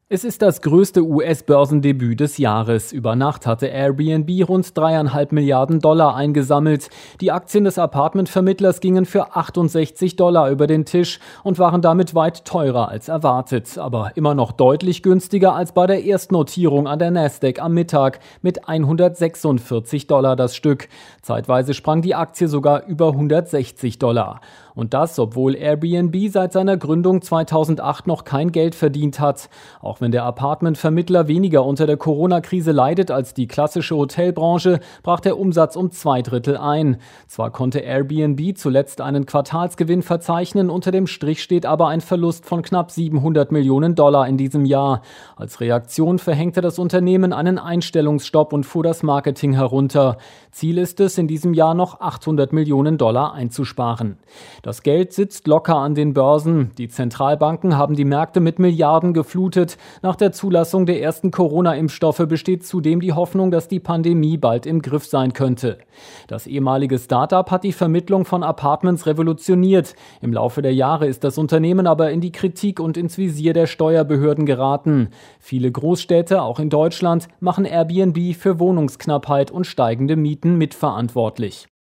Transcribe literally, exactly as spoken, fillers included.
Es ist das größte U S-Börsendebüt des Jahres. Über Nacht hatte Airbnb rund dreieinhalb Milliarden Dollar eingesammelt. Die Aktien des Apartmentvermittlers gingen für achtundsechzig Dollar über den Tisch und waren damit weit teurer als erwartet. Aber immer noch deutlich günstiger als bei der Erstnotierung an der Nasdaq am Mittag mit hundertsechsundvierzig Dollar das Stück. Zeitweise sprang die Aktie sogar über hundertsechzig Dollar. Und das, obwohl Airbnb seit seiner Gründung zweitausendacht noch kein Geld verdient hat. Auch wenn der Apartmentvermittler weniger unter der Corona-Krise leidet als die klassische Hotelbranche, brach der Umsatz um zwei Drittel ein. Zwar konnte Airbnb zuletzt einen Quartalsgewinn verzeichnen, unter dem Strich steht aber ein Verlust von knapp siebenhundert Millionen Dollar in diesem Jahr. Als Reaktion verhängte das Unternehmen einen Einstellungsstopp und fuhr das Marketing herunter. Ziel ist es, in diesem Jahr noch achthundert Millionen Dollar einzusparen. Das Geld sitzt locker an den Börsen. Die Zentralbanken haben die Märkte mit Milliarden geflutet. Nach der Zulassung der ersten Corona-Impfstoffe besteht zudem die Hoffnung, dass die Pandemie bald im Griff sein könnte. Das ehemalige Start-up hat die Vermittlung von Apartments revolutioniert. Im Laufe der Jahre ist das Unternehmen aber in die Kritik und ins Visier der Steuerbehörden geraten. Viele Großstädte, auch in Deutschland, machen Airbnb für Wohnungsknappheit und steigende Mieten mitverantwortlich.